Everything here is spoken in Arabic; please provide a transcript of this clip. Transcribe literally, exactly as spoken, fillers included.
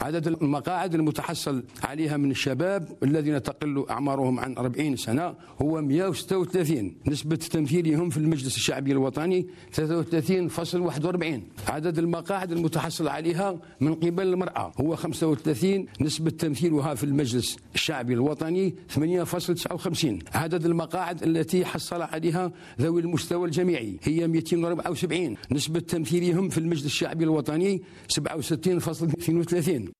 عدد المقاعد المتحصل عليها من الشباب الذين تقل أعمارهم عن أربعين سنة هو مئة وستة وثلاثين. نسبة تمثيلهم في المجلس الشعبي الوطني ثلاثة وثلاثين فاصلة واحد وأربعين. عدد المقاعد المتحصل عليها من قبل المرأة هو خمسة وثلاثين. نسبة تمثيلها في المجلس الشعبي الوطني ثمانية فاصلة تسعة وخمسين. عدد المقاعد التي حصل عليها ذوي المستوى الجامعي هي مئتين وأربعة وسبعين. نسبة تمثيلهم في المجلس الشعبي الوطني سبعة وستين فاصلة اثنين وثلاثين.